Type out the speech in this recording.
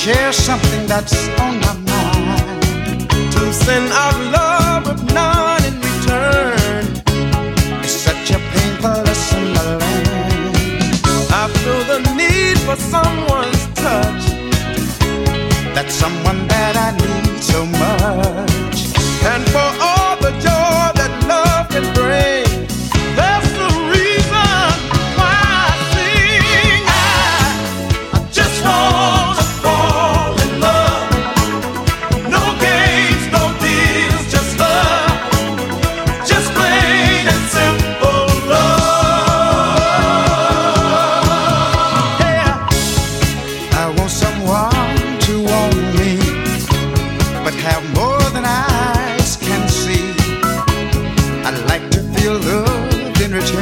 share something that's on my mind. To send out love with none in return It's such a painful lesson to learn. I feel the need for someone's touch. That's someone that I need so much. And for all the joy that love can bring, that's the reason why I sing. I just want to fall in love. No games, no deals, just love. Just plain and simple love. Yeah, I want someone to want me, but have more